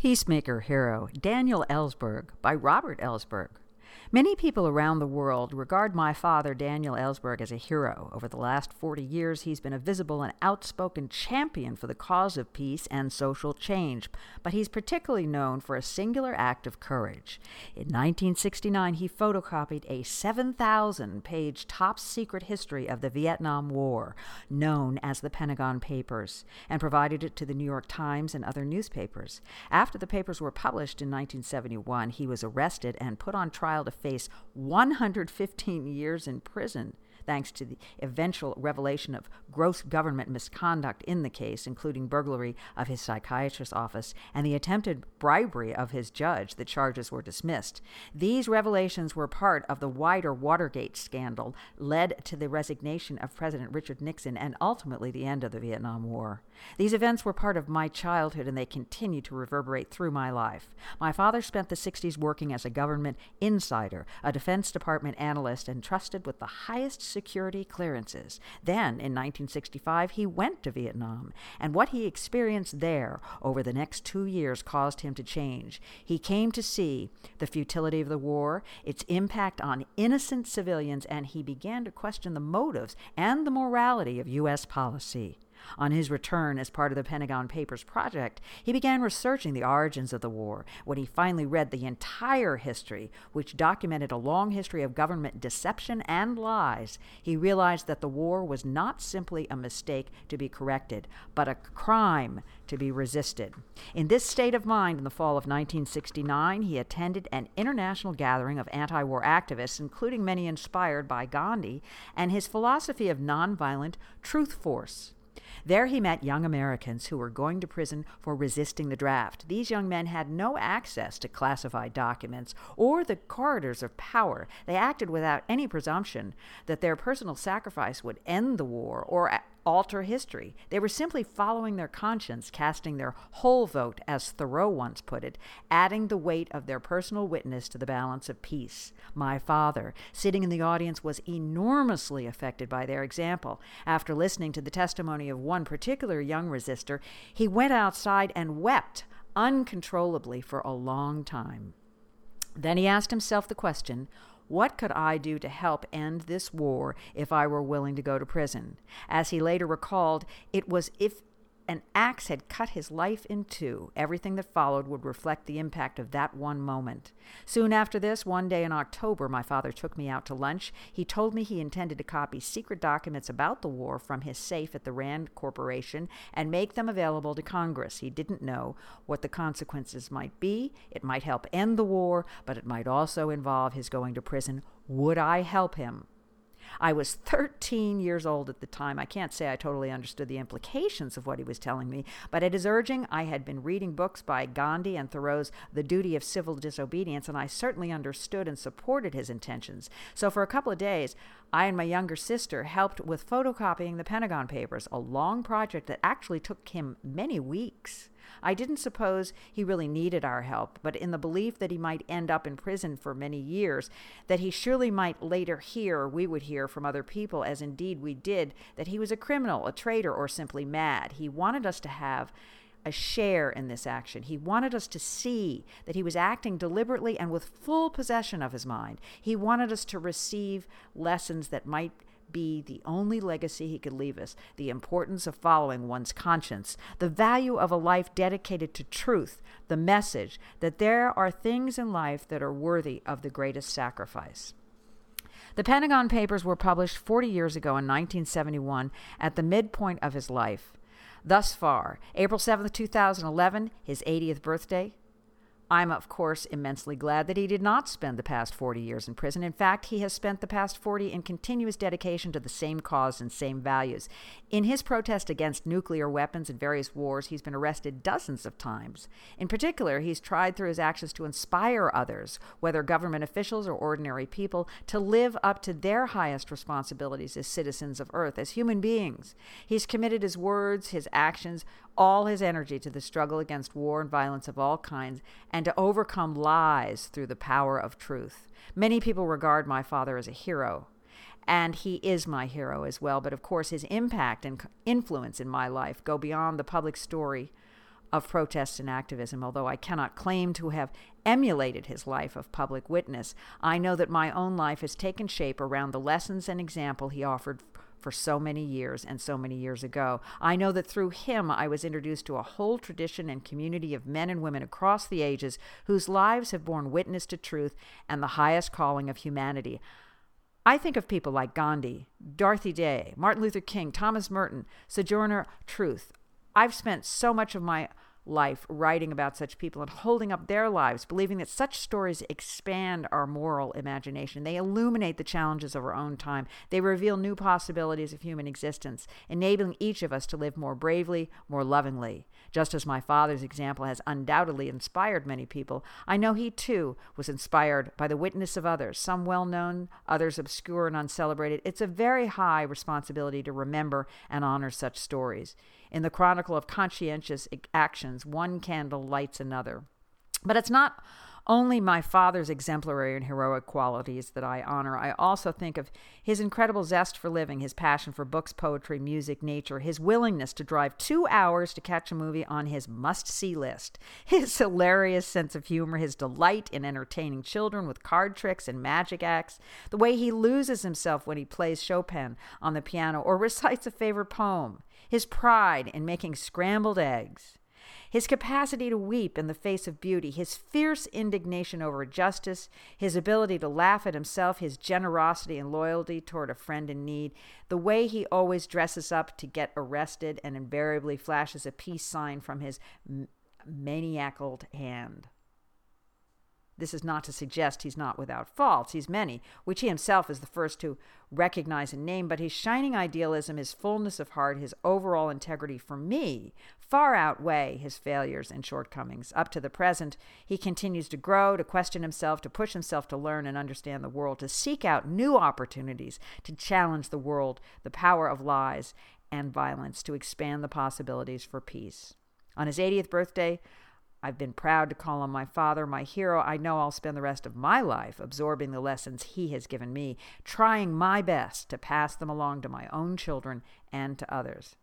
Peacemaker Hero, Daniel Ellsberg, by Robert Ellsberg. Many people around the world regard my father, Daniel Ellsberg, as a hero. Over the last 40 years, he's been a visible and outspoken champion for the cause of peace and social change, but he's particularly known for a singular act of courage. In 1969, he photocopied a 7,000-page top-secret history of the Vietnam War, known as the Pentagon Papers, and provided it to the New York Times and other newspapers. After the papers were published in 1971, he was arrested and put on trial to face 115 years in prison, thanks to the eventual revelation of gross government misconduct in the case, including burglary of his psychiatrist's office and the attempted bribery of his judge. The charges were dismissed. These revelations were part of the wider Watergate scandal, led to the resignation of President Richard Nixon and ultimately the end of the Vietnam War. These events were part of my childhood, and they continue to reverberate through my life. My father spent the 60s working as a government insider, a Defense Department analyst, and trusted with the highest security clearances. Then, in 1965, he went to Vietnam, and what he experienced there over the next 2 years caused him to change. He came to see the futility of the war, its impact on innocent civilians, and he began to question the motives and the morality of U.S. policy. On his return as part of the Pentagon Papers project, he began researching the origins of the war. When he finally read the entire history, which documented a long history of government deception and lies, he realized that the war was not simply a mistake to be corrected, but a crime to be resisted. In this state of mind, in the fall of 1969, he attended an international gathering of anti-war activists, including many inspired by Gandhi and his philosophy of nonviolent truth force. There he met young Americans who were going to prison for resisting the draft. These young men had no access to classified documents or the corridors of power. They acted without any presumption that their personal sacrifice would end the war or alter history. They were simply following their conscience, casting their whole vote, as Thoreau once put it, adding the weight of their personal witness to the balance of peace. My father, sitting in the audience, was enormously affected by their example. After listening to the testimony of one particular young resistor, he went outside and wept uncontrollably for a long time. Then he asked himself the question, what could I do to help end this war if I were willing to go to prison? As he later recalled, it was if an axe had cut his life in two. Everything that followed would reflect the impact of that one moment. Soon after this, one day in October, my father took me out to lunch. He told me he intended to copy secret documents about the war from his safe at the Rand Corporation and make them available to Congress. He didn't know what the consequences might be. It might help end the war, but it might also involve his going to prison. Would I help him? I was 13 years old at the time. I can't say I totally understood the implications of what he was telling me, but at his urging, I had been reading books by Gandhi and Thoreau's The Duty of Civil Disobedience, and I certainly understood and supported his intentions. So for a couple of days, I and my younger sister helped with photocopying the Pentagon Papers, a long project that actually took him many weeks. I didn't suppose he really needed our help, but in the belief that he might end up in prison for many years, that he surely might later hear, or we would hear from other people, as indeed we did, that he was a criminal, a traitor, or simply mad. He wanted us to have a share in this action. He wanted us to see that he was acting deliberately and with full possession of his mind. He wanted us to receive lessons that might be the only legacy he could leave us: the importance of following one's conscience, the value of a life dedicated to truth, the message that there are things in life that are worthy of the greatest sacrifice. The Pentagon Papers were published 40 years ago in 1971 at the midpoint of his life. Thus far, April 7th, 2011, his 80th birthday, I'm, of course, immensely glad that he did not spend the past 40 years in prison. In fact, he has spent the past 40 in continuous dedication to the same cause and same values. In his protest against nuclear weapons and various wars, he's been arrested dozens of times. In particular, he's tried through his actions to inspire others, whether government officials or ordinary people, to live up to their highest responsibilities as citizens of Earth, as human beings. He's committed his words, his actions, all his energy to the struggle against war and violence of all kinds, and to overcome lies through the power of truth. Many people regard my father as a hero, and he is my hero as well, but of course his impact and influence in my life go beyond the public story of protest and activism. Although I cannot claim to have emulated his life of public witness, I know that my own life has taken shape around the lessons and example he offered for so many years and so many years ago. I know that through him I was introduced to a whole tradition and community of men and women across the ages whose lives have borne witness to truth and the highest calling of humanity. I think of people like Gandhi, Dorothy Day, Martin Luther King, Thomas Merton, Sojourner Truth. I've spent so much of my life writing about such people and holding up their lives, believing that such stories expand our moral imagination. They illuminate the challenges of our own time. They reveal new possibilities of human existence, enabling each of us to live more bravely, more lovingly. Just as my father's example has undoubtedly inspired many people, I know he too was inspired by the witness of others, some well-known, others obscure and uncelebrated. It's a very high responsibility to remember and honor such stories. In the chronicle of conscientious actions, one candle lights another. But it's not only my father's exemplary and heroic qualities that I honor. I also think of his incredible zest for living, his passion for books, poetry, music, nature, his willingness to drive 2 hours to catch a movie on his must-see list, his hilarious sense of humor, his delight in entertaining children with card tricks and magic acts, the way he loses himself when he plays Chopin on the piano or recites a favorite poem, his pride in making scrambled eggs, his capacity to weep in the face of beauty, his fierce indignation over injustice, his ability to laugh at himself, his generosity and loyalty toward a friend in need, the way he always dresses up to get arrested and invariably flashes a peace sign from his maniacal hand. This is not to suggest he's not without faults. He's many, which he himself is the first to recognize and name, but his shining idealism, his fullness of heart, his overall integrity, for me, far outweigh his failures and shortcomings. Up to the present, he continues to grow, to question himself, to push himself to learn and understand the world, to seek out new opportunities, to challenge the world, the power of lies and violence, to expand the possibilities for peace. On his 80th birthday, I've been proud to call on my father my hero. I know I'll spend the rest of my life absorbing the lessons he has given me, trying my best to pass them along to my own children and to others.